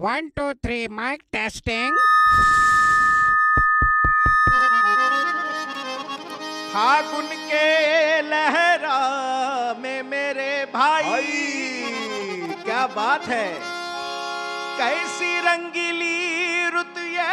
1 2 3 mic testing. फागुन के लहरा में मेरे भाई क्या बात है, कैसी रंगीली रुत ये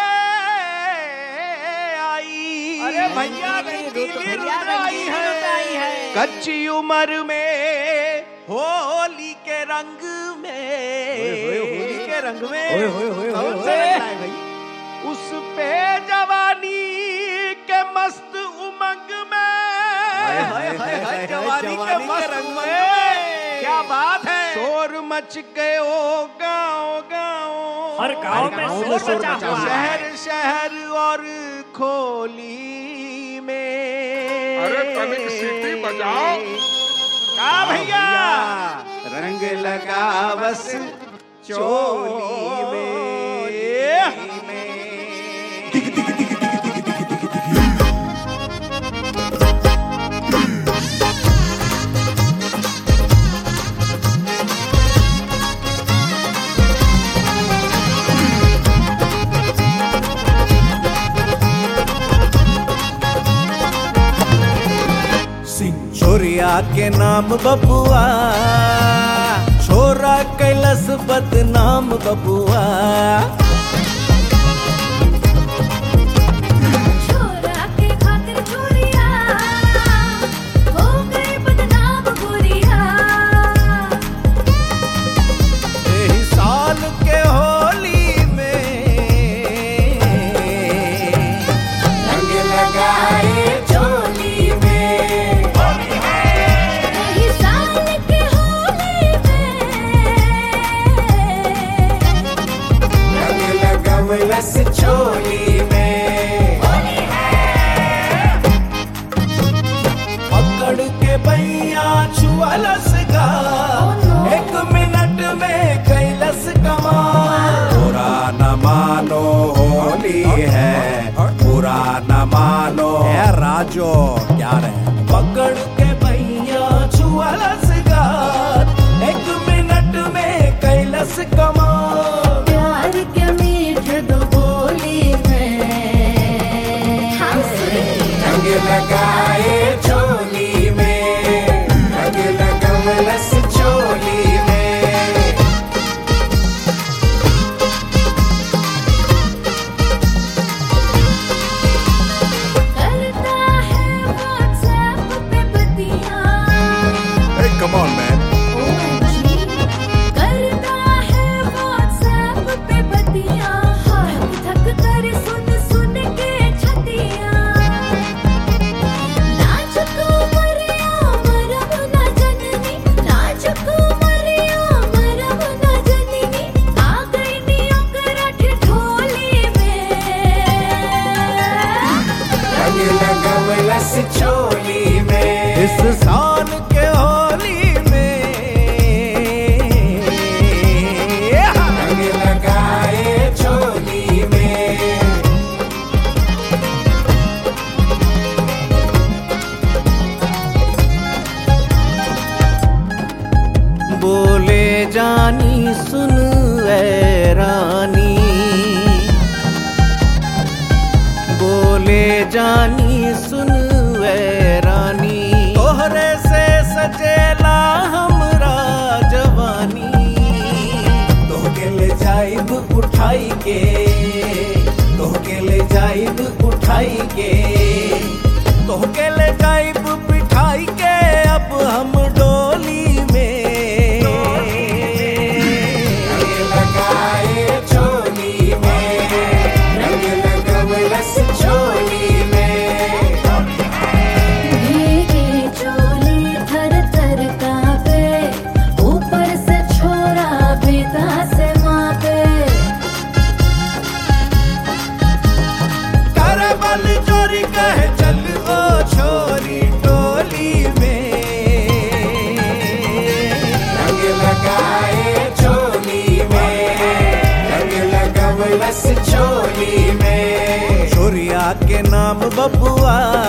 आई। अरे भैया रंगीली रुत आई है, कच्ची उम्र में होली के रंग में, होली के रंग में कौन सा रंग है भाई? उस पे जवानी के मस्त उमंग में, जवानी के मस्त रंग में क्या बात है। शोर मच गयो गाँव गाँव, हर गाँव में शोर मचा हुआ है। शहर शहर और खोली में। अरे तनिक सीटी बजाओ। का भैया रंग लगा बस चोली में। छोरिया के नाम बबुआ, छोरा कैलस बदनाम बबुआ। छोरा के खातिर छोरिया हो गई बदनाम गोरिया। यही साल के होली में रंग लगाए चोली में। बस चोली में पकड़ के भैया छुअलस गा, 1 मिनट में कैलस कमाल। बुरा न मानो होली है, बुरा न मानो है राजो क्या रहे। पकड़ के भैया छुअलस गा, 1 मिनट में कैलस कमाल। प्यार के मीठ दो बोली में रंग लगाए चोली में, रंग लगवलस चोली में। करता है व्हाट्सएप पे बतियां। Hey, come on, man. करता है व्हाट्सएप पे बतियां, हाथ थक कर सुन सुन के छतियां। नाचको मरिया मरम ना जननी, नाचको मरिया मरम ना जननी। आ गई नी ओकरा ठिठोली में, रंग लगवलस चोली में। इस साल के होली में रंग लगाए चोली में। बोले जानी सुन ऐ रानी, बोले जानी सुन ऐ रानी। तोहरे से सजेला हमरा जवानी, तोहके ले जाइब उठाई के, तोहके ले जाइब उठाई के, तोहके ले जाइब बिठाई के। अब हम डोली में रंग लगाए चोली में, रंग लगवलस चोली में। भीगी चोली थर थर कांपे, ऊपर से छोरा बेटा से मापे। करबल चोरी कहे चल ओ छोरी टोली में, रंग लगाए चोली में, रंग लगवलस चोली में। छोरिया के नाम बबुआ,